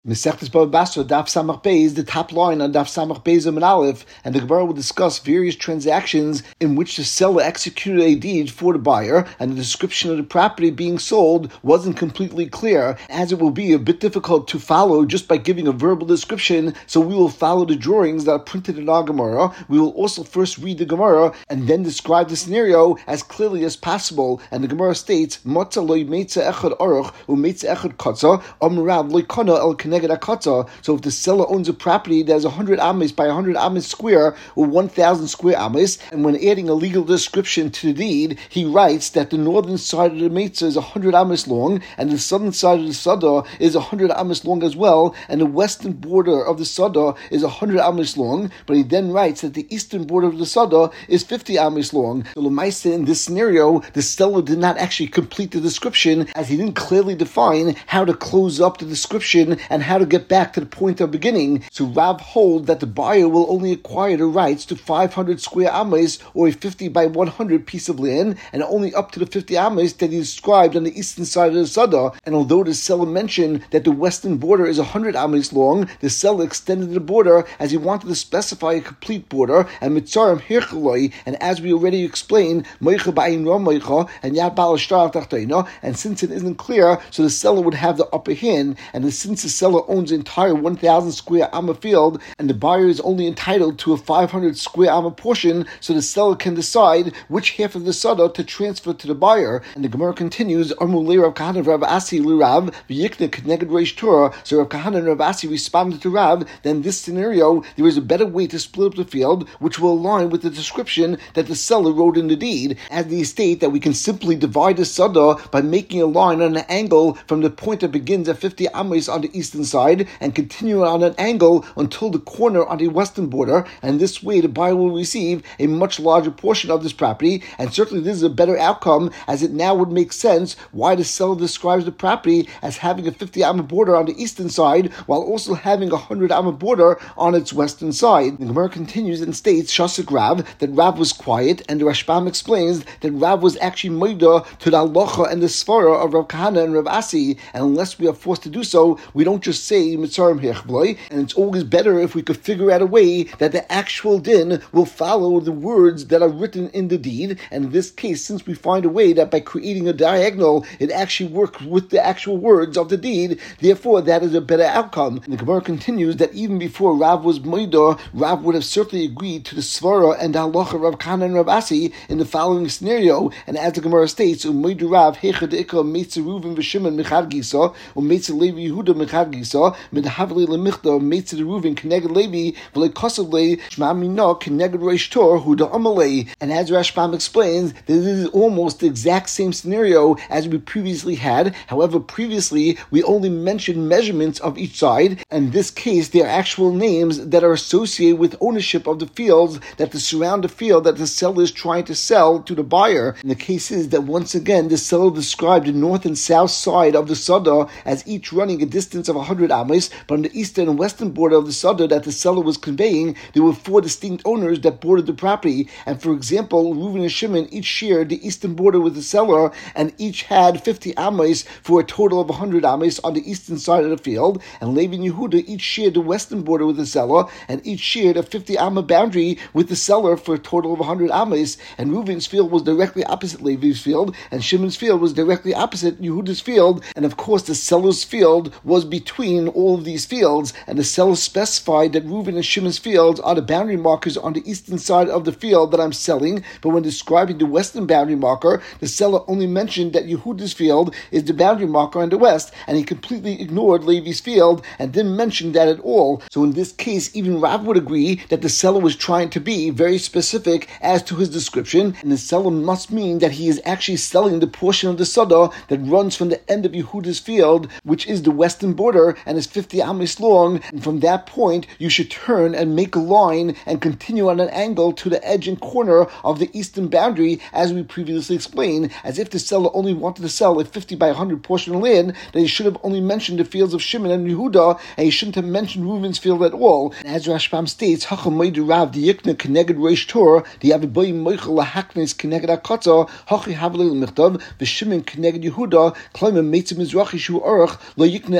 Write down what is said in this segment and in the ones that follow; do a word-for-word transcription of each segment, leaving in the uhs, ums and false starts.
Mesechtes Bava Basra, Daf Samach Beis, the top line on Daf Samach Beis Amud Aleph, and the Gemara will discuss various transactions in which the seller executed a deed for the buyer, and the description of the property being sold wasn't completely clear, as it will be a bit difficult to follow just by giving a verbal description. So we will follow the drawings that are printed in our Gemara. We will also first read the Gemara and then describe the scenario as clearly as possible. And the Gemara states, "Matzah loy meitza echad aruch umeitza echad katza amrav loy kana el." So if the seller owns a property that is one hundred ames by one hundred ames square, or one thousand square ames, and when adding a legal description to the deed, he writes that the northern side of the Meitzah is one hundred ames long, and the southern side of the Sada is one hundred ames long as well, and the western border of the Sada is one hundred ames long, but he then writes that the eastern border of the Sada is fifty ames long. So Lemaisa, in this scenario, the seller did not actually complete the description, as he didn't clearly define how to close up the description and how to get back to the point of beginning. So Rav holds that the buyer will only acquire the rights to five hundred square ames, or a fifty by one hundred piece of land, and only up to the fifty ames that he described on the eastern side of the Sada. And although the seller mentioned that the western border is one hundred ames long, the seller extended the border as he wanted to specify a complete border, and mitzarim hirchaloi, and as we already explained, moicha ba'in ro moicha, and yad ba'al shtar tachtoina, and since it isn't clear, so the seller would have the upper hand, and since the seller owns the entire one thousand square amma field, and the buyer is only entitled to a five hundred square amma portion, so the seller can decide which half of the sada to transfer to the buyer. And the Gemara continues, Amulei Rav Kahana Rav Asi Lirav v'yikne Kneged Reish Torah. So Rav Kahana and Rav Asi responded to Rav that in this scenario there is a better way to split up the field, which will align with the description that the seller wrote in the deed, as the estate that we can simply divide the sada by making a line on an angle from the point that begins at fifty ames on the eastern side and continue on an angle until the corner on the western border, and this way the buyer will receive a much larger portion of this property. And certainly this is a better outcome, as it now would make sense why the seller describes the property as having a fifty amma border on the eastern side while also having a one hundred amma border on its western side. The Gemara continues and states, Shasik Rav, that Rav was quiet, and the Rashbam explains that Rav was actually moida to the halacha and the svara of Rav Kahana and Rav Asi, and unless we are forced to do so, we don't just say mitzarim hirchaloi, and it's always better if we could figure out a way that the actual din will follow the words that are written in the deed. And in this case, since we find a way that by creating a diagonal, it actually works with the actual words of the deed, therefore that is a better outcome. And the Gemara continues that even before Rav was moida, Rav would have certainly agreed to the svara and the halacha Rav Kahana and Rav Asi in the following scenario. And as the Gemara states, umoidu Rav hecha deika meitza Reuven v'Shimon mechad gisa, umeitza Levi Yehuda mechad gisa, midhavli lemichta meitza Reuven kneged Levi v'lekosav shma mina kneged Reish Torah huda amalei. And as Rashbam explains, this is almost the exact same scenario as we previously had. However, previously we only mentioned measurements of each side. In this case, they are actual names that are associated with ownership of the fields that surround the field that the seller is trying to sell to the buyer. And the case is that once again, the seller described the north and south side of the Sada as each running a distance of one hundred ames, but on the eastern and western border of the Sada that the seller was conveying, there were four distinct owners that bordered the property. And for example, Reuven and Shimon each shared the eastern border with the seller, and each had fifty ames for a total of one hundred ames on the eastern side of the field. And Levi and Yehuda each shared the western border with the seller, and each shared a fifty amma boundary with the seller for a total of one hundred ames. And Reuven's field was directly opposite Levi's field, and Shimon's field was directly opposite Yehuda's field. And of course, the seller's field was between all of these fields, and the seller specified that Reuven and Shimon's fields are the boundary markers on the eastern side of the field that I'm selling. But when describing the western boundary marker, the seller only mentioned that Yehuda's field is the boundary marker on the west, and he completely ignored Levi's field and didn't mention that at all. So in this case, even Rav would agree that the seller was trying to be very specific as to his description, and the seller must mean that he is actually selling the portion of the Sada that runs from the end of Yehuda's field, which is the western border and is fifty ames long. And from that point, you should turn and make a line and continue on an angle to the edge and corner of the eastern boundary, as we previously explained, as if the seller only wanted to sell a fifty by one hundred portion of land, then he should have only mentioned the fields of Shimon and Yehuda, and he shouldn't have mentioned Reuven's field at all. And as Rashbam states, Hacham Moidu Rav the Yikna Kneged Reish Torah, the Aviboy Moichel Lahaknes Kneged Akatza, Hachi Havli Michtav, the Shimon Kneged Yehuda, Klaimim Meitzim Mizrachi Shu Arach, Lo Yikna El Yehuda.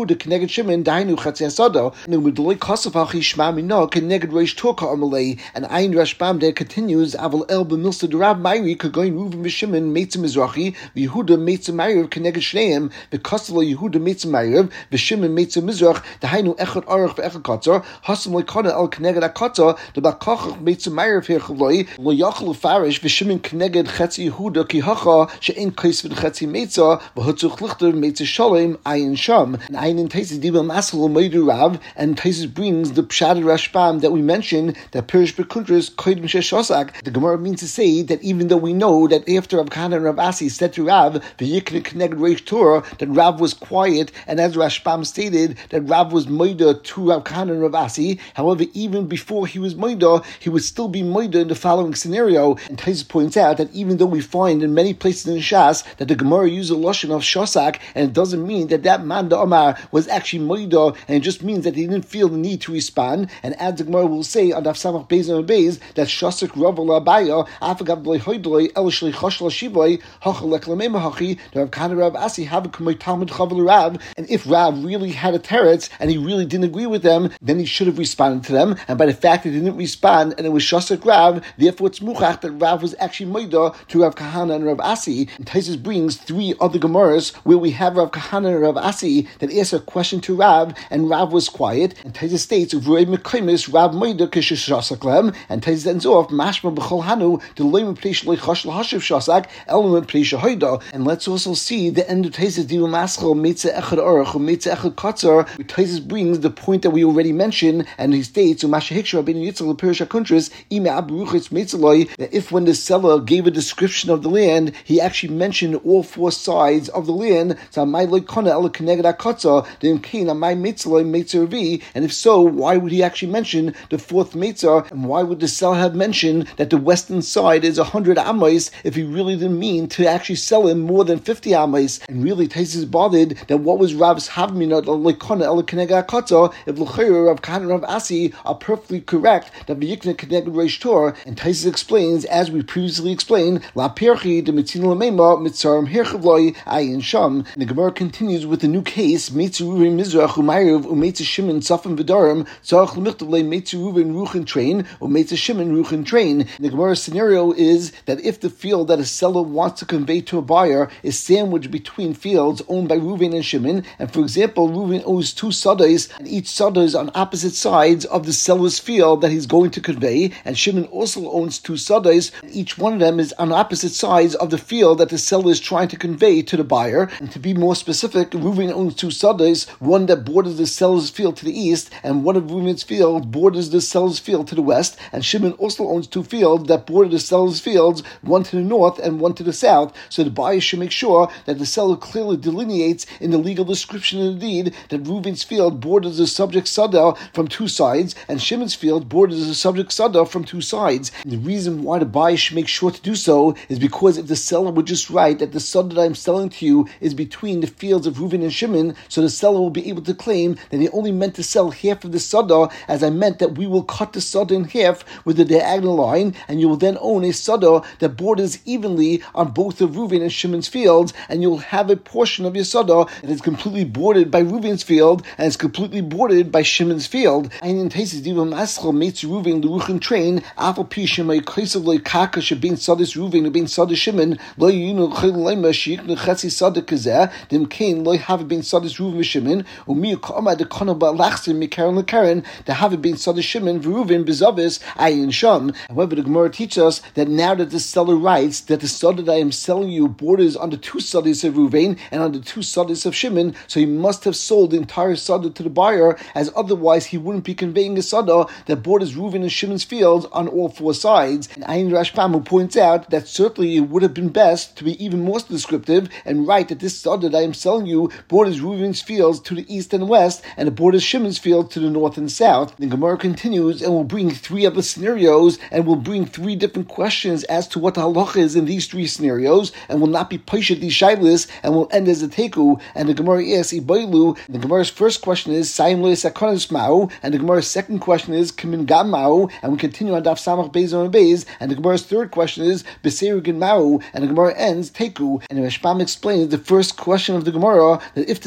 Yehuda Keneged Shimon Dainu Chatzi Asado. And with Loi Kosovachi Shma Mino Keneged Reish Torka Amalei. And Ayin Rashbam there continues Aval El B'Milsa Durav Mayri Kagoin Reuven V'Shimon Meitzim Mizrachi Yehuda Meitzim Mayriv Keneged Shneim V'Koselo Yehuda Meitzim Mayriv V'Shimon Meitzim Mizrach Dainu Echad Aruch V'Echad Katzor Hasam Loikana El Keneged Akatzor The Bakachach Meitzim Mayriv Hirchavloi Lo Yachal Farish V'Shimon Keneged Chetzi Yehuda Ki Hacha She'en Kais V'Chetzi Meitza V'Hutzuk Lichter Meitzah Shalom Ayin Sham. And Ayin in Taisis Diba Masal Meidu Rav, and Taisis brings the Pshad Rashbam that we mentioned that Pirish Bekuntras Koidim Sheshosak. The Gemara means to say that even though we know that after Rav Kahana and Rav Asi said to Rav V'Yikne Keneged Reish Torah that Rav was quiet, and as Rashbam stated that Rav was Moida to Rav Kahana and Rav Asi. However, even before he was Moida, he would still be Moida in the following scenario. And Taisis points out that even though we find in many places in Shas that the Gemara uses a lashon of Shosak, and it doesn't mean that that man the Omar was actually Moida, and it just means that he didn't feel the need to respond. And as the Gemara will say on Daf Samach Beis and Beis that Shosak Rav Abaya Afagav Blei Hoydlei El Shli Choshla Shivoi Hachalek Lamema Hachi the Rav Kahana Rav Asi have a Kamei Talmud Chavel Rav. And if Rav really had a teretz and he really didn't agree with them, then he should have responded to them. And by the fact that he didn't respond and it was Shosak Rav, therefore it's Muchach that Rav was actually Moida to Rav Kahana and Rav Asi. And Taisus brings three other Gemaras where we have Rav Kahana and Rav Asi that asked a question to Rav, and Rav was quiet. And Taisus states, "V'rei mekaymis Rav Moida k'sheshasaklem." And Taisus ends off, "Mashma b'chol hanu deloy mepnei shleichash lahashiv shasak elam mepnei shahoida." And let's also see the end of Taisus divu maschel meitze echad orach or meitze echad katzar. Taisus brings the point that we already mentioned, and he states, "U'mashehiksha rabbeinu yitzchak leperish hakuntris ime abruchitz meitzaloi." That if when the seller gave a description of the land, he actually mentioned all four sides of the land. So my loikana el keneged akatza then kain my meitzaloi meitzervi. And if so, why would he actually mention the fourth meitzar? And why would the seller have mentioned that the western side is a hundred amos if he really didn't mean to actually sell him more than fifty amos? And really, Taisus is bothered that what was Rav's havmina loikana el keneged akatza if l'chayr Rav Kahana and Rav Asi are perfectly correct that v'yikne keneged reish Torah. And Taisus explains, as we previously explained, la pirchi de mitzina lemema mitzarim hirchavloi ayin sham. And the Gemara continues with a new case: Meitzu Ruven Mizrach umayriv umeitzu Shimon Safim V'darim tzarich l'michtav le Meitzu Ruven Ruchen Train umeitzu Shimon Ruchen Train. The Gemara's scenario is that if the field that a seller wants to convey to a buyer is sandwiched between fields owned by Ruven and Shimon, and for example, Ruven owns two sadas, and each sada is on opposite sides of the seller's field that he's going to convey, and Shimon also owns two sadas, and each one of them is on opposite sides of the field that the seller is trying to convey to the buyer. And to be more specific, Reuven owns two sadas, one that borders the seller's field to the east, and one of Reuven's fields borders the seller's field to the west. And Shimon also owns two fields that border the seller's fields, one to the north and one to the south. So the buyer should make sure that the seller clearly delineates in the legal description of the deed that Reuven's field borders the subject sada from two sides, and Shimon's field borders the subject sada from two sides. And the reason why the buyer should make sure to do so is because if the seller would just write that the sada that I'm selling to you is between the fields of Reuven and Shimon, so the seller will be able to claim that he only meant to sell half of the sada, as I meant that we will cut the sada in half with the diagonal line, and you will then own a sada that borders evenly on both of Reuven and Shimon's fields, and you'll have a portion of your sada that is completely bordered by Reuven's field and is completely bordered by Shimon's field. And in Taisus diva maschel meets Reuven the Ruchen train afal pishim my kaisav loy kaka shebin sadis Reuven ubin sadis Shimon loy yinu chil lema shik nechatzi sada kazeh dem kain loy have been sadis Reuven Shimon umi kama de konoba lachsim mikaron lekaren to have been sadis Shimon Reuven bezavis ayin sham. However, the Gemara teaches us that now that the seller writes that the sada that I am selling you borders on the two sadis of Reuven and on the two sadis of Shimon, so he must have sold the entire sada to the buyer, as otherwise he wouldn't be conveying a sada that borders Reuven and Shimon's fields on all four sides. And Ayin Rashbam who points out that certainly it would have been best to be even more descriptive and write that this sada that I am selling you borders Reuven's fields to the east and west, and it borders Shimon's field to the north and south. The Gemara continues and will bring three other scenarios, and will bring three different questions as to what the halacha is in these three scenarios, and will not be paishet these shaylis, and will end as a teku. And the Gemara asks Ibailu. The Gemara's first question is Saim lo yisakanos ma'u, and the Gemara's second question is Kamin gam ma'u, and we continue on Daf Samach Beis on Beis, and the Gemara's third question is Beserugin ma'u, and the Gemara ends teku. And the Rashbam explains the first question of the Gemara that if the subject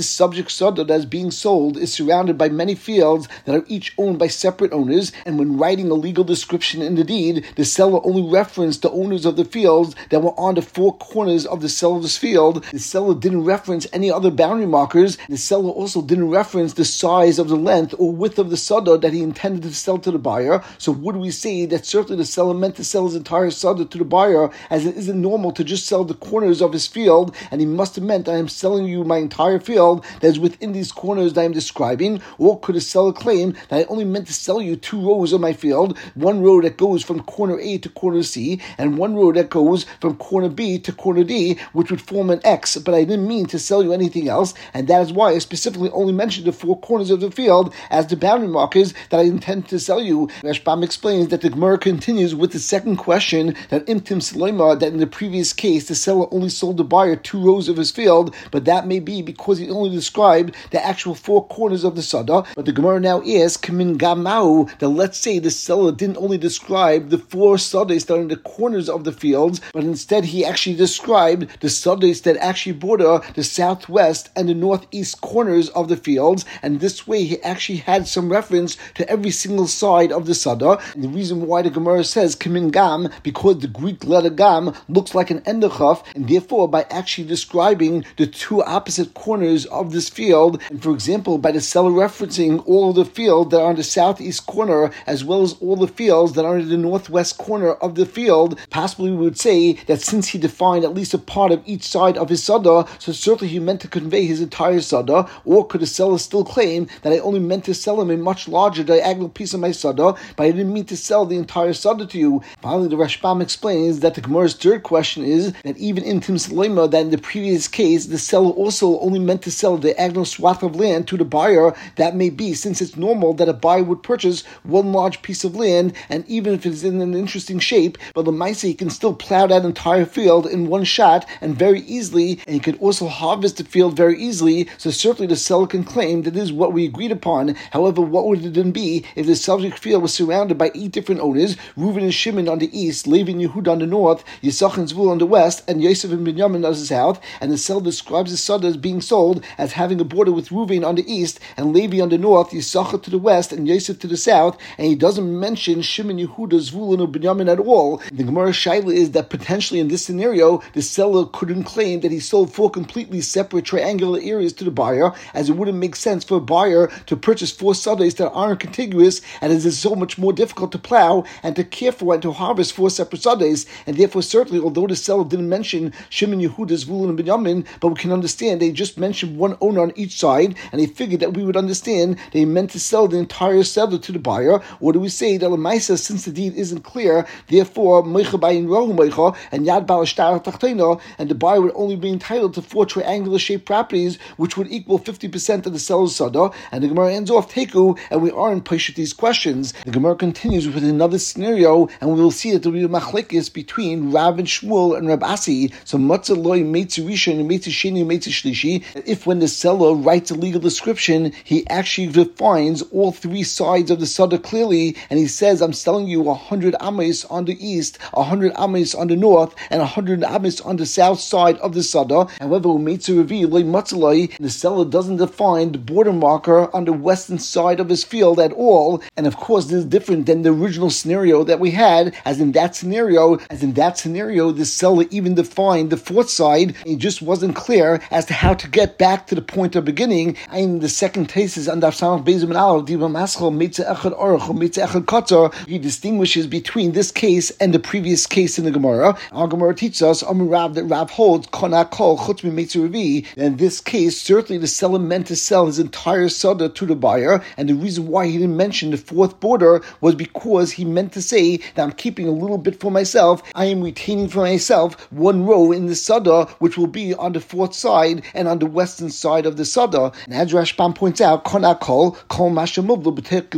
sada that is being sold is surrounded by many fields that are each owned by separate owners, and when writing a legal description in the deed, the seller only referenced the owners of the fields that were on the four corners of the seller's field. The seller didn't reference any other boundary markers. The seller also didn't reference the size of the length or width of the sada that he intended to sell to the buyer. So would we say that certainly the seller meant to sell his entire sada to the buyer, as it isn't normal to just sell the corners of his field, and he must have meant I am selling you my entire field that is within these corners that I am describing? Or could a seller claim that I only meant to sell you two rows of my field, one row that goes from corner A to corner C, and one row that goes from corner B to corner D, which would form an X, but I didn't mean to sell you anything else, and that is why I specifically only mentioned the four corners of the field as the boundary markers that I intend to sell you. Rashbam explains that the Gemara continues with the second question, that Imtim Sulaima, that in the previous case the seller only sold the buyer two rows of his field, but that may be because he only described the actual four corners of the sada. But the Gemara now asks, Kamin Gamau, that let's say the seller didn't only describe the four sadas that are in the corners of the fields, but instead he actually described the sadas that actually border the southwest and the northeast corners of the fields, and this way he actually had some reference to every single side of the sada. And the reason why the Gemara says Kamin Gam, because the Greek letter Gam looks like an endachaf, and therefore by actually describing the two opposite corners of this field, and for example by the seller referencing all of the field that are on the southeast corner as well as all the fields that are in the northwest corner of the field, possibly we would say that since he defined at least a part of each side of his sada, so certainly he meant to convey his entire sada. Or could the seller still claim that I only meant to sell him a much larger diagonal piece of my sada, but I didn't mean to sell the entire sada to you? Finally, the Rashbam explains that the Gemara's third question is that even in Tim Salema, that in the previous case, the seller also only meant to sell the diagonal swath of land to the buyer. That may be, since it's normal that a buyer would purchase one large piece of land, and even if it's in an interesting shape, but the Maisa, he can still plow that entire field in one shot and very easily, and he could also harvest the field very easily, so certainly the seller can claim that this is what we agreed upon. However, what would it then be if the subject field was surrounded by eight different owners, Reuven and Shimon on the east, Levi and Yehuda on the north, Yisachar and Zvul on the west, and Yosef and Binyamin on the south, and the seller describes the sada as being sold as having a border with Reuven on the east, and Levi on the north, Yisachar to the west, and Yosef to the south, and he doesn't mention Shimon, Yehuda, Zvul, and Binyamin at all. The Gemara Shaila is that potentially in this scenario, the seller couldn't claim that he sold four completely separate triangular areas to the buyer, as it wouldn't make sense for a buyer to purchase four sadas that aren't contiguous, and it is so much more difficult to plow and to care for and to harvest four separate sadas. And therefore, certainly, although the seller didn't mention Shimon, Yehuda, Zvul, and Binyamin, but we can understand they just mentioned one owner on each side, and they figured that we would understand they meant to sell the entire seller to the buyer. Or do we say that Lamaisa, since the deed isn't clear, therefore Meicha Bayin Rohu Meicha and Yad Bal Shtar Tachtena, and the buyer would only be entitled to four triangular shaped properties, which would equal fifty percent of the seller's sada? And the Gemara ends off Teku, and we are in Peshat these questions. The Gemara continues with another scenario, and we will see that there will be a machlekes between Rav and Shmuel and Rab Asi. So Matzah Loi Meitzi Rishon and Meitzi Sheni and Meitzi Shlishi, if when the seller writes a legal description, he actually defines all three sides of the sada clearly, and he says, I'm selling you a hundred ames on the east, a hundred ames on the north, and a hundred ames on the south side of the sada. However, Meitzi Revi Loi Matzah Loi, the seller doesn't define the border marker on the western side of his field at all, and of course this is different than the original scenario that we had, as in that scenario, as in that scenario, the seller even defined the fourth side, and it just wasn't clear as to how to get back to the point of beginning. And the second case is under Samach Bezim and Aleph, Diva Maschel, Meitze Echad Orach, Meitze Echad Katzar. He distinguishes between this case and the previous case in the Gemara. Our Gemara teaches us, Amar Rav, that Rav holds, Kona Kol, Chutz Mi Meitze Revi. In this case, certainly the seller meant to sell his entire sada to the buyer, and the reason why he didn't mention the fourth border was because he meant to say that I'm keeping a little bit for myself. I am retaining for myself one row in the sada, which will be on the fourth side and on the western side of the sada. And as Rashbam points out, Konakol, Kol Mashamuvlu,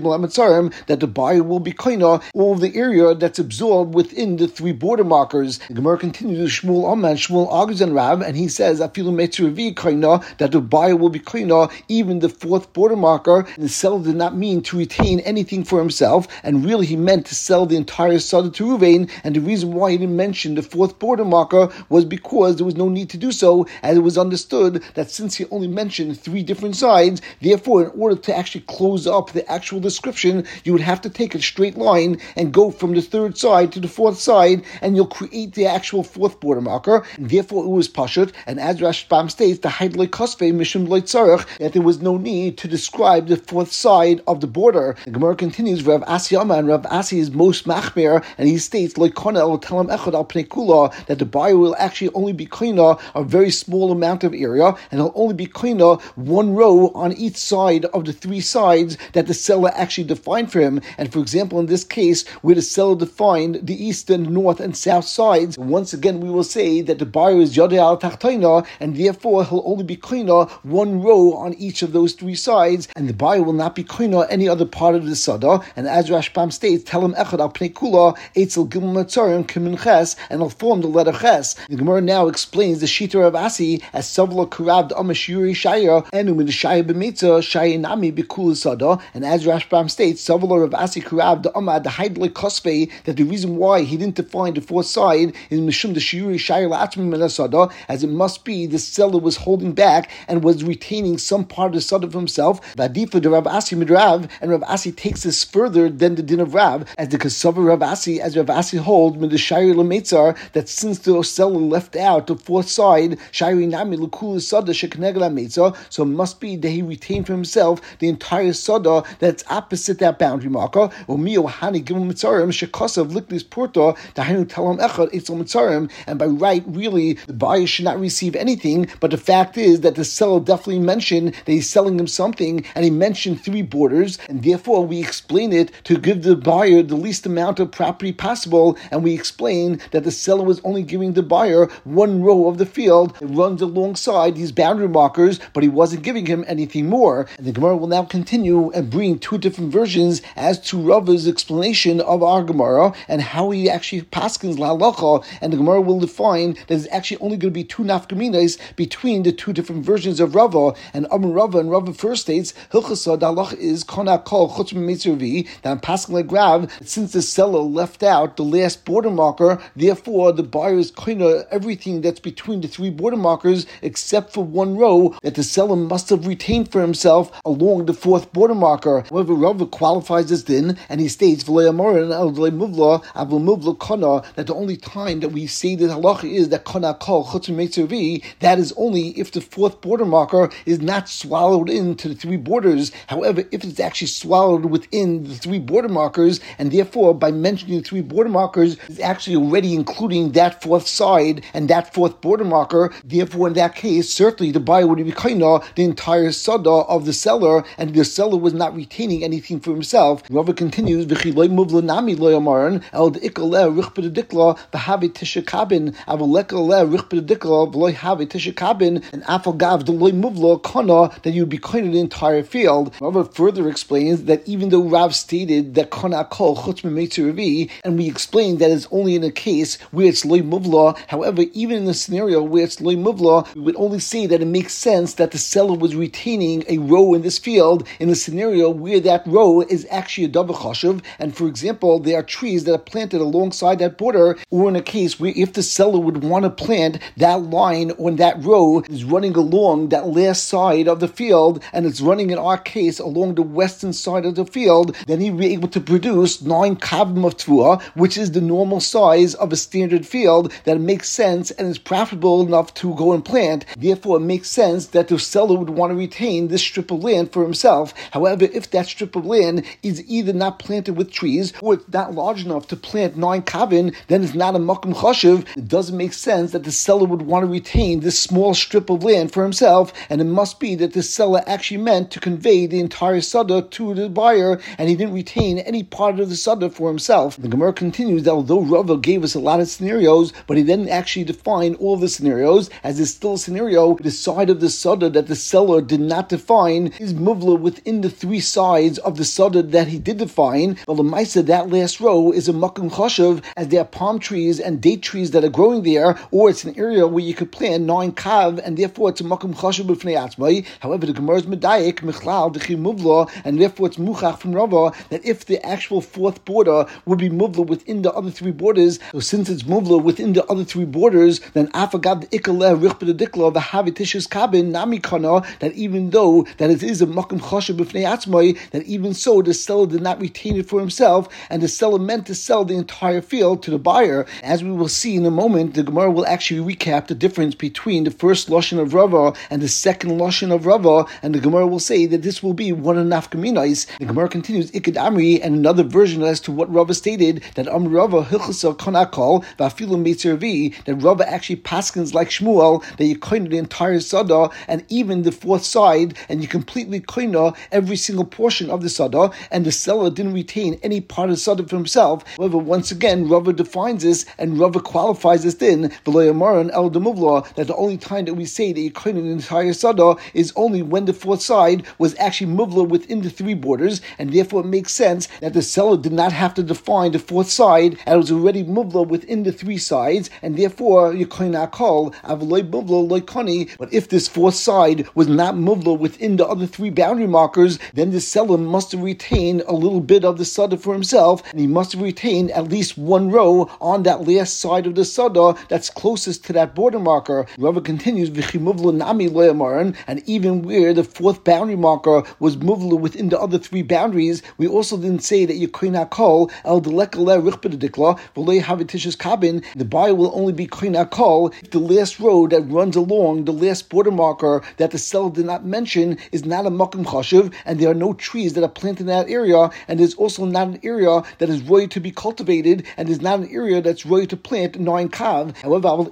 that the buyer will be kaina all of the area that's absorbed within the three border markers. The Gemara continues, Shmuel Aman, Shmuel argues and Rav, and he says, Afilu Metzuravi kaina, that the buyer will be kaina even the fourth border marker. And the seller did not mean to retain anything for himself, and really he meant to sell the entire sada to Ruvain, and the reason why he didn't mention the fourth border marker was because there was no need to do so, as it was understood that since he only mentioned mention three different sides. Therefore, in order to actually close up the actual description, you would have to take a straight line and go from the third side to the fourth side, and you'll create the actual fourth border marker. And therefore, it was pashut. And as Rashbam states, the Haidloi Kosvei Mishum Loi Tzarech, that there was no need to describe the fourth side of the border. The Gemara continues, Rav Asi Amar, and Rav Asi is most machmer, and he states, Loi Kona will tell him echad al pnei kula, that the buyer will actually only be koina a very small amount of area, and he'll only be koina one row on each side of the three sides that the seller actually defined for him. And for example, in this case, where the seller defined the east and north and south sides, once again we will say that the buyer is yodei al tachtoina, and therefore he'll only be koina one row on each of those three sides, and the buyer will not be koina any other part of the sada. And as Rashbam states, tell him echad al pnei kula eitzel gimel matzarim kimin ches, and he'll form the letter ches. The Gemara now explains the shita of Asi as savla karav d'amash yuri shaya enu min shaya b'mitzah shaya nami b'kul sada. And as Rashbam states, savla of Asi karav d'amad the haidloi kosvei, that the reason why he didn't define the fourth side is mishum the shiuri shaya la'atmi min sada, as it must be the seller was holding back and was retaining some part of the sada of himself. Vadifa the Rav Asi midrav, and Rav Asi takes this further than the din of Rav, as the kasava Rav Asi, as Rav Asi holds min the shaya l'metzar, that since the seller left out the fourth side, shayri nami l'kul sada sheknegel ha'metzar, so it must be that he retained for himself the entire sada that's opposite that boundary marker. Or mio hani gimel mitzarim shekasav liklis porta dahinu telam echad etzel mitzarim, and by right, really, the buyer should not receive anything, but the fact is that the seller definitely mentioned that he's selling him something, and he mentioned three borders, and therefore we explain it to give the buyer the least amount of property possible, and we explain that the seller was only giving the buyer one row of the field. It runs alongside these boundary markers, but he wasn't giving him anything more. And the Gemara will now continue and bring two different versions as to Rava's explanation of our Gemara and how he actually paskins la halacha, and the Gemara will define that there's actually only going to be two nafkaminas between the two different versions of Rava. And Amar Rava, and Rava first states, Hilchasa, the halacha is kona kol chutz mitzurvi, that I'm passing like Rav, since the seller left out the last border marker, therefore the buyer is koina everything that's between the three border markers except for one row that the seller must have retained for himself along the fourth border marker. However, Rava qualifies this din, and he states that the only time that we say that halacha is that kona kol chutz mitzurvi, that is only if the fourth border marker is not swallowed into the three borders. However, if it's actually swallowed within the three border markers, and therefore by mentioning the three border markers is actually already including that fourth side and that fourth border marker, therefore in that case certainly the buyer would be kaina the entire sada of the seller, and the seller was not retaining anything for himself. Rava continues, v'chiloi muvla nami lo yamaran el de'ikale richbedikla v'havi tishakabin avalekale richbedikla v'loi havi tishakabin, and afalgav de'loi muvla kana, that you'd be kaina the entire field. Rava further explains that even though Rav stated that kana kol chutz mitzurvi, and we explained that it's only in a case where it's loy muvla, however, even in the scenario where it's loy muvla, we would only say that it makes sense that the seller was retaining a row in this field in a scenario where that row is actually a davar chashuv, and for example, there are trees that are planted alongside that border, or in a case where if the seller would want to plant that line when that row is running along that last side of the field, and it's running in our case along the western side of the field, then he'd be able to produce nine kavim of tvua, which is the normal size of a standard field, that makes sense and is profitable enough to go and plant. Therefore, it makes sense that the seller would want to retain this strip of land for himself. However, if that strip of land is either not planted with trees or it's not large enough to plant nine kavin, then it's not a makom chashuv. It doesn't make sense that the seller would want to retain this small strip of land for himself, and it must be that the seller actually meant to convey the entire sada to the buyer, and he didn't retain any part of the sada for himself. The Gemara continues that although Rava gave us a lot of scenarios, but he didn't actually define all the scenarios, as there's still a scenario, the side of the sada that the seller did not define is muvla within the three sides of the sada that he did define. But the Maisa, that last row is a makom chashuv, as there are palm trees and date trees that are growing there, or it's an area where you could plant nine kav, and therefore it's a makom chashuv b'fnei atzmai. However, the Gemara is medayik michlal dechi muvla, and therefore it's muchach from Rava that if the actual fourth border would be muvla within the other three borders, so since it's muvla within the other three borders, then afagav the ikale richbedikla v'havitishus kabin nami kana, that even though that it is a makom chashuv b'fnei atzmai, that even so the seller did not retain it for himself, and the seller meant to sell the entire field to the buyer. As we will see in a moment, the Gemara will actually recap the difference between the first lashon of Rava and the second lashon of Rava, and the Gemara will say that this will be one of nafkaminais. The Gemara continues Ikad Amri, and another version as to what Rava stated, that Am Rava hilchasa kanakol v'afilu metzervi, that Rava actually paskins like Shmuel, that you koina the entire sada and even the fourth side, and you completely koina every single portion of the sada, and the seller didn't retain any part of the sada for himself. However, once again, Rava defines this, and Rava qualifies this in v'loyamaran el demuvla, that the only time that we say that you koina the entire sada is only when the fourth side was actually muvla within the three borders, and therefore it makes sense that the seller did not have to define the fourth side, and it was already muvla within the three sides, and therefore you koina akol avloy muvla loykani. But if this fourth side was not muvla within the other three boundary markers, then the seller must have retained a little bit of the sada for himself, and he must have retained at least one row on that last side of the sada that's closest to that border marker. Rava continues, V'chimuvla nami loyamaran, and even where the fourth boundary marker was muvla within the other three boundaries, we also didn't say that you koina kol el delekale richbedikla v'loy havitishas kabin. The buyer will only be koina kol if the last road that runs along the last border marker that the seller did not mention is not a makom chashuv, and there are no trees that are planted in that area, and there's also not an area that is ready to be cultivated, and there's not an area that's ready to plant nine kav. However,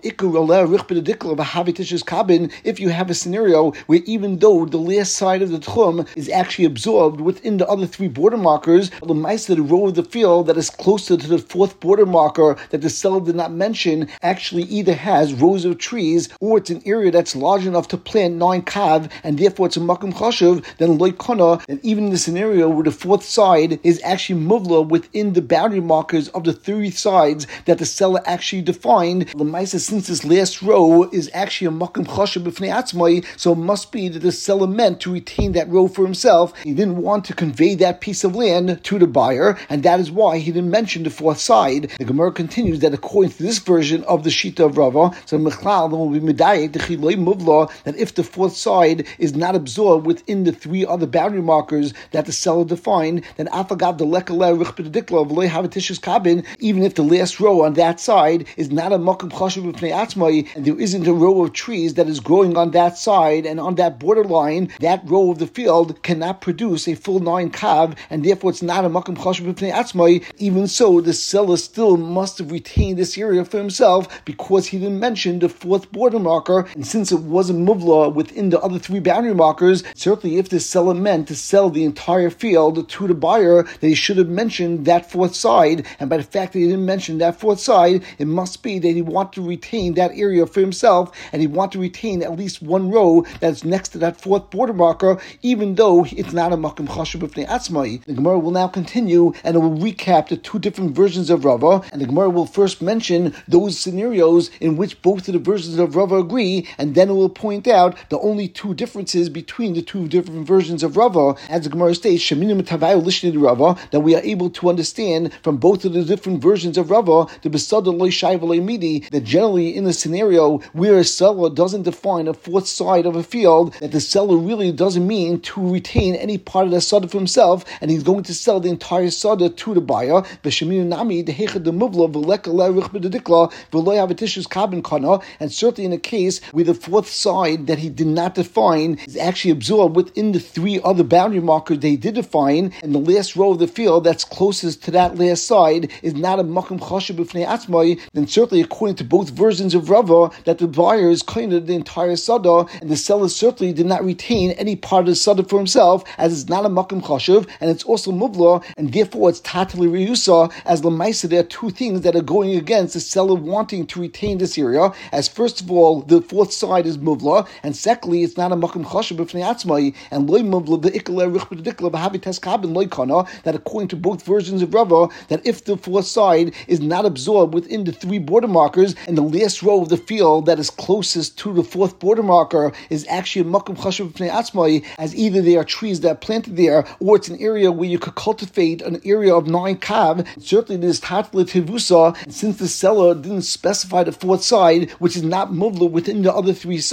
if you have a scenario where even though the last side of the tchum is actually absorbed within the other three border markers, the mice of the row of the field that is closer to the fourth border marker that the seller did not mention actually either has rows of trees, or it's an area that's large enough to plant nine kav, and therefore it's a makom chashuv, then loikona, and even in the scenario where the fourth side is actually muvla within the boundary markers of the three sides that the seller actually defined, the mice, since this last row is actually a makom chashuv b'fnei atzmai, so it must be that the seller meant to retain that row for himself. He didn't want to convey that piece of land to the buyer, and that is why he didn't mention the fourth side. The Gemara continues that according to this version of the Shita of Rava, so Mechlal will be medayek the chiloi muvla, that if the fourth side is not absorbed within the three other boundary markers that the seller defined, then afagav the lekaleh richbedikla v'loy havitishus kabin, even if the last row on that side is not a makom chashuv b'fnei atzmai, and there isn't a row of trees that is growing on that side and on that borderline, that row of the field cannot produce a full nine kav, and therefore it's not a makom chashuv b'fnei atzmai. Even so, the seller still must have retained this area for himself because he didn't mention the fourth border marker, and since it wasn't muvla within the other three boundary markers, certainly if the seller meant to sell the entire field to the buyer, that he should have mentioned that fourth side, and by the fact that he didn't mention that fourth side, it must be that he wanted to retain that area for himself, and he wanted to retain at least one row that's next to that fourth border marker, even though it's not a makom chashuv b'fnei atzmai. The Gemara will now continue, and it will recap the two different versions of Rava, and the Gemara will first mention those scenarios in which both of the versions of Rava agree, and then it will point out the only two differences between the two different versions of Rava. As the Gemara states, Sheminim Tavayu Lishni Rava, that we are able to understand from both of the different versions of Rava, the Besada Loy Shai V'Loy Midi, that generally in a scenario where a seller doesn't define a fourth side of a field, that the seller really doesn't mean to retain any part of the sada for himself, and he's going to sell the entire sada to the buyer. And certainly in a case where the fourth side that he did not define is actually absorbed within the three other boundary markers they did define, and the last row of the field that's closest to that last side is not a makom chashuv b'fnei atzmai, then certainly according to both versions of Rava, that the buyer is kind of the entire sada, and the seller certainly did not retain any part of the sada for himself, as it's not a makom chashuv, and it's also muvla, and therefore it's tatali reusa, as lemaisa there are two things that are going against the seller wanting to retain this area, as first of all, the fourth side is muvla, and secondly, it's not a makom chashuv b'fnei atzmai, and loy muvla the ikale richbedikla b'havites kabin loy kana, that according to both versions of Rava, that if the fourth side is not absorbed within the three border markers, and the last row of the field that is closest to the fourth border marker is actually a makom chashuv b'fnei atzmai, as either there are trees that are planted there, or it's an area where you could cultivate an area of nine kav, certainly there's tatla tevusa, and since the seller didn't specify the fourth side, which is not muvla within the other three sides,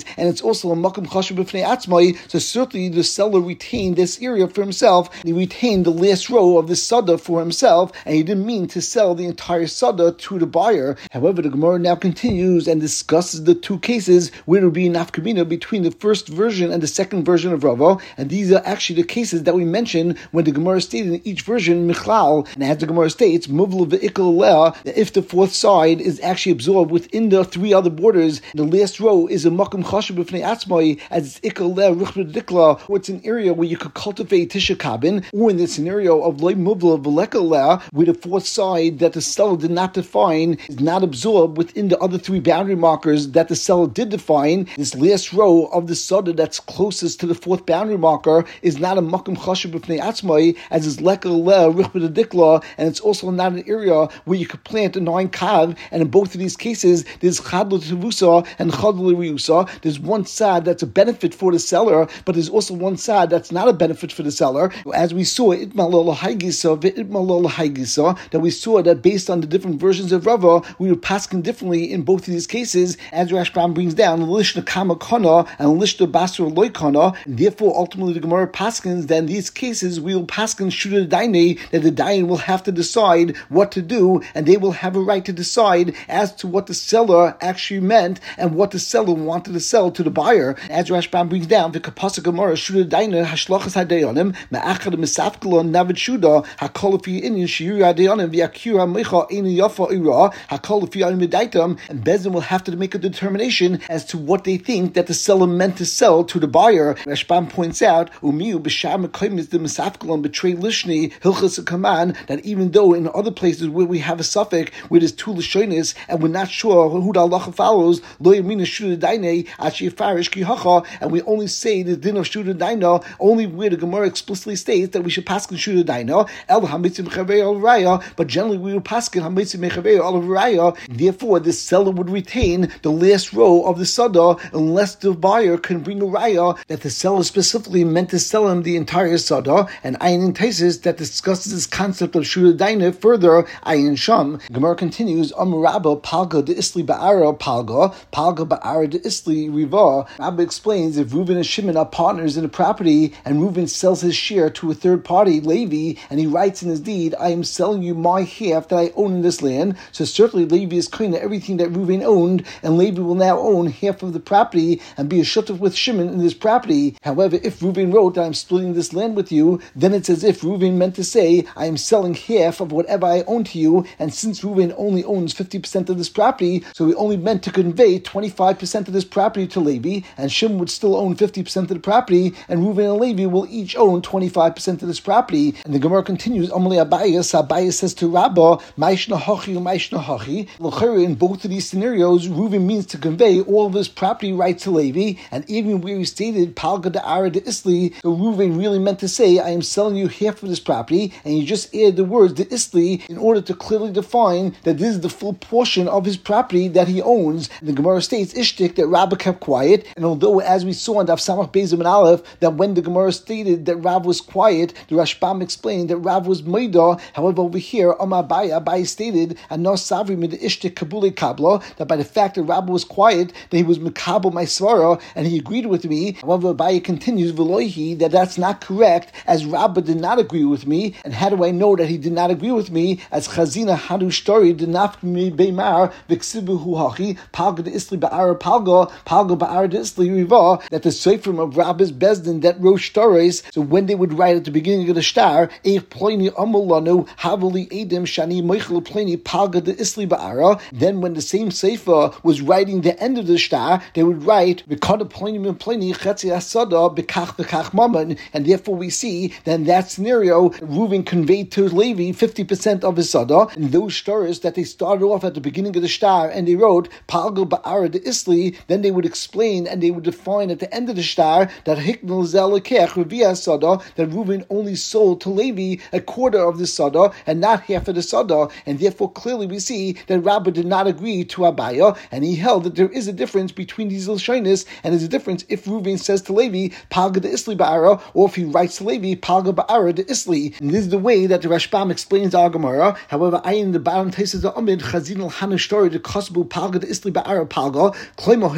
and it's also a makom chashuv b'fnei atzmai. So certainly the seller retained this area for himself. He retained the last row of the sada for himself, and he didn't mean to sell the entire sada to the buyer. However, the Gemara now continues and discusses the two cases where there would be an nafkamina between the first version and the second version of Rava, and these are actually the cases that we mentioned when the Gemara stated in each version michlal, and as the Gemara states, muvla ve'ikal lea, if the fourth side is actually absorbed within the three other borders, the last row is a makom chashuv b'fnei atzmai, as it's ikal lea ruchbed dikla, or it's an area where you could cultivate tisha kabin, or in the scenario of loy muvla ve'lekal lea, where the fourth side that the seller did not define is not absorbed within the other three boundary markers that the seller did define. This last row of the sada that's closest to the fourth boundary marker is not a makom chashuv b'fnei atzmai, as it's lekal lea ruchbed dikla, and it's also not an area where you could plant a nine kav. And in both of these cases, there's chad l'tevusa and chad l'riusa. There's one side that's a benefit for the seller, but there's also one side that's not a benefit for the seller. As we saw, itmalol haigisa, itmalol haigisa, that we saw that based on the different versions of Rava, we were passing differently in both of these cases, as Rashbam brings down, lishna kama kana and lishna basur loy kana. Therefore, ultimately, the Gemara paskins that in these cases we will paskin shuda daine, that the dain will have to decide what to do, and they will have a right to decide as to what the seller actually meant and what the seller wanted to sell to the buyer. As Rashbam brings down, the kapasa Gemara shuda daine hashlachas hadeyonim me'achad misafkalon navid shuda hakol fi inin shiur hadeyonim v'akira mecha inin yafa ira hakol fi medaitam, and Bezin will have to make a determination as to what they think that the seller meant to sell to the buyer. Rashbam points out, umiu b'shar mekayim the misafkalon betray lishni hilchas kaman, that even though in other places where we have a suffix where there's two lashonis and we're not sure who the halacha follows, lo yamina shuda daine achi farish ki hacha, and we only say the din of shuda daina only where the Gemara explicitly states that we should paskin shuda daina el hamitzim chavei al raya, but generally we will paskin hamitzim chavei al raya. Therefore, the seller would retain the last row of the sada unless the buyer can bring a raya that the seller specifically meant to sell him the entire sada. And Ayin Taisis that discusses this concept of shuda daina further, Ayin Sham. Gemara continues, Am Rabba palga de isli ba'ara palga palga ba'ara de isli riva. Rabba explains, if Reuven and Shimon are partners in a property and Reuven sells his share to a third party, Levi, and he writes in his deed, I am selling you my half that I own in this land. So certainly Levi is kind of everything that Reuven owned, and Levi will now own half of the property and be a shutuf with Shimon in this property. However, if Reuven wrote that I'm splitting this land with you, then it's as if Reuven meant to say, I am selling half of whatever I own to you, and since Reuven only owns fifty percent of this property, so he only meant to convey twenty-five percent of this property to Levi, and Shimon would still own fifty percent of the property, and Reuven and Levi will each own twenty-five percent of this property. And the Gemara continues, Amalei Abayas, Abayas says to Rabbah, Maishna Hachi, Maishna Hachi. In both of these scenarios, Reuven means to convey all of his property rights to Levi, and even where he stated, Palga de Ara de Isli, so Reuven really meant to say, I am selling you half of this property, and he just added the words de Isli in order to clearly define that this is the full portion of his property that he owns. And the Gemara states, Ishtik, that Rabbah kept quiet, and although as we saw in Daf Samach Bezim and Aleph, that when the Gemara stated that Rav was quiet, the Rashbam explained that Rav was Maida. However, over here, Amar Abaya, Abaya stated, and no Savri mid Ishtik Kabule Kabla, that by the fact that Rabbah was quiet, that he was Mekabel my Svara, and he agreed with me. However, Abaya continues, Veloihi, that that's not correct, as Rabbah did not agree with me. And how do I know that he did not agree with me? As Chazina Hanu Shtori did not me Beimar, Viksibu Huhachi, Palga de Isli Ba'ara Palga, Palga Ba'ara de Isli Riva, that the Seifrim of Rabbah's Bezdin that wrote stories, so when they would write at the beginning of the star, Eich Pliny Amulanu, Havali Edim Shani Michael Pliny Palga de Isli Ba'ara, then when the same Sefer was writing the end of the star, they would write Vikada Pliny Min Pliny Chetzi Asada Bekach Bekach Maman, and therefore we see that in that scenario, Reuven conveyed to Levi fifty percent of his sada, and those stories that they started off at the beginning of the star and they wrote Palga Ba'ara de Isli, then they would explain and they would define at the end of the star that Hiknal Zelekech Revia Sada, that Reuven only sold to Levi a quarter of the sada and not half of the sada, and therefore clearly we see that Rabbah did not agree to Abaya, and he held that there is a difference between these Lashonis, and there's a difference if Reuven says to Levi Palga de Isli Ba'ara, or if he writes to Levi Palga Ba'ara de Isli. And this is the way that the Rashbam explains our Gemara. However, I in the bottom places the Amid Chazin al Hanashtori the Kosbu Palga de Isli Ba'ara Palga Kloimahu Magna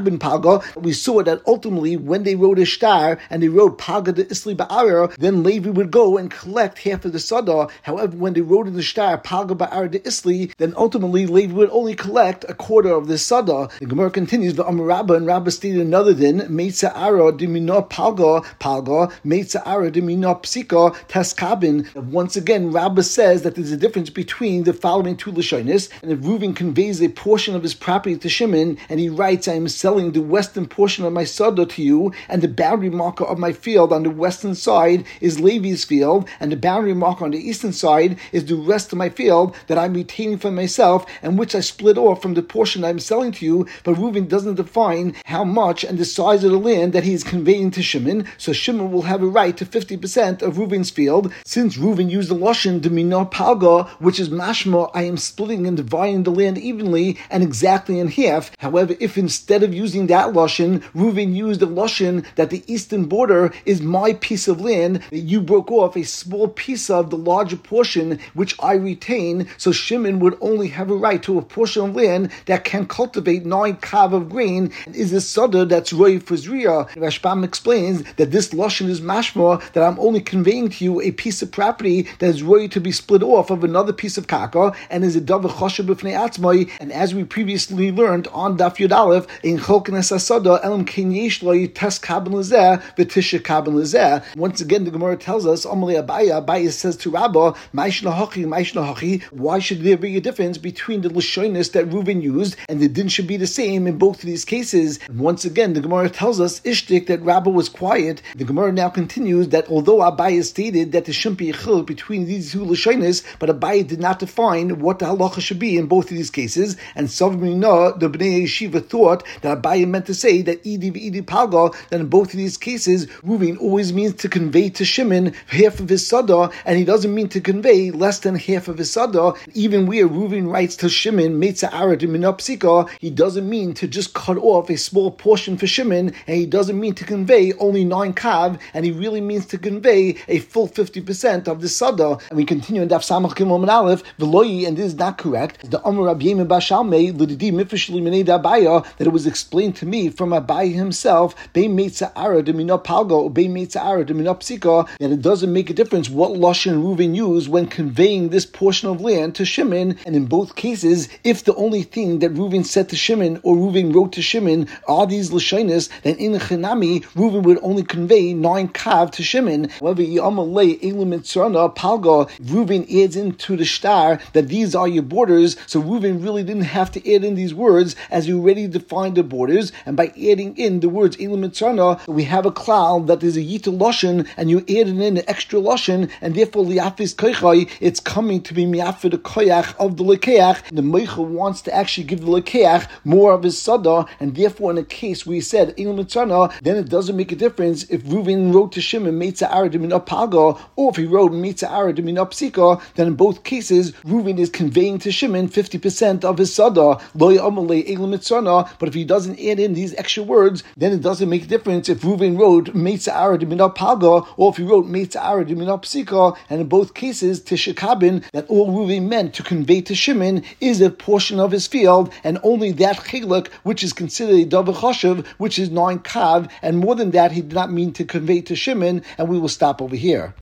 Pagbin Palga. We saw that ultimately when they wrote a star and they wrote Palga de Isli Ba'ara, then Levi would go and collect half of the Sada. However, when they wrote in the star Palga Ba'ara de Isli, then ultimately Levi would only collect a quarter of the Sada. The Gemara continues, the Amar Rabba, and Rabba stated another din, Meitza Ara dimino Palga, Palga, Meitza Ara dimino Psika, Teskabin. Once again, Rabba says that there's a difference between the following two Lashonis, and if Reuven conveys a portion of his property to Shimon, and he writes, I am selling the western portion of my Sada to you, and the boundary marker of my field on the western side is Levi's field, and the boundary marker on the eastern side is the rest of my field that I'm retaining for myself, and which I split off from the portion I'm selling to you, but Reuven doesn't define how much and the size of the land that he's conveying to Shimon, so Shimon will have a right to fifty percent of Reuven's field, since Reuven used the Lashon Domino Palga, which is mashma, I am splitting and dividing the land evenly and exactly in half. However, if instead of using that Lashon, Reuven used the Lashon that the eastern border is my piece of land, that you broke off a small piece of the larger portion which I retain, so Shimon would only have a right to a portion of land that can cultivate nine kav of grain, and is a Sada that's roy for Zriya. Rashbam explains that this Lashon is mashma, that I'm only conveying to you a piece of property that is roy to be split off of another piece of kaka, and is a davar chashav b'fnei atzmai, and as we previously learned on Daf Yud Aleph, in Cholkenes Asada, elam ken yesh lo yites kabin lezeh, v'tisha kabin lezeh. Once again, the Gemara tells us, Amalei Abaya, Abaya says to Rabba, Maish lahachi, Maish lahachi, why should there be a difference between the Lashonis that Reuven used, and the din should be the same in both of these cases? And once again, the Gemara tells us, Ishtik, that Rabba was quiet. The Gemara now continues that although Abaya stated that there shouldn't be a chil between these two Lashonis, but Abaya did not define what the halacha should be in both of these cases, and Savmina, the Bnei Yeshiva, thought that Abaya meant to say that Idi v'Idi Palga, that in both of these cases, Reuven always means to convey to Shimon half of his Sada, and he doesn't mean to convey less than half of his Sada. Even where Reuven writes to Shimon, Meitza Ara dimino Psika, he doesn't mean to just cut off a small portion for Shimon, and he doesn't mean to convey only nine kav, and he really means to convey a full fifty percent of the Sada. And we continue in Daf Samach Gimel Amud Aleph, V'loyi, and this is not correct, the Amar Rabbi Yemin Bashalmei, L'didi Mifishli Minei Dabaya, that it was explained to me from Abaya himself, Bei Meitza Ara dimino Palga, or Bei Meitza Ara dimino Psika, that it doesn't make a difference what Lashon Reuven used when conveying this portion of land to Shimon, and in both cases, if the only thing that Reuven said to Shimon or Reuven wrote to Shimon are these Lashonis, then in Chenami, Reuven would only convey nine kav to Shimon. However, Yamalei Elim Mitzrana Palga, Reuven adds into the star that these are your borders, so Reuven really didn't have to add in these words as you already defined the borders, and by adding in the words Elim Mitzrana, we have a cloud that is a Yita Lashon, and you added in an extra Lashon, and therefore Liafis Koichai, it's coming to be Miafir the Koyach of the Lekeach. The Meicha wants to actually give the Lekeach more of his Sada, and therefore in a case where he said Elim Mitzrana, then it doesn't make a difference if Reuven wrote to Shimon Meitza Ara dimino Palga, or if he wrote Meitza Ara dimino Psika, then in both cases Reuven is conveying to Shimon fifty percent of his Sada, Lo Yamalei Elim Mitzrana. But if he doesn't add in these extra words, then it doesn't make a difference if Reuven wrote Meitza Ara dimino Palga, or if he wrote Meitza Ara dimino Psika, and in both cases Tisha Kabin, that all Reuven meant to convey to Shimon is a portion of his field, and only that chiluk which is considered a davar chashav, which is nine kav, and more than that he did not mean to convey to Shimon. And we will stop over here.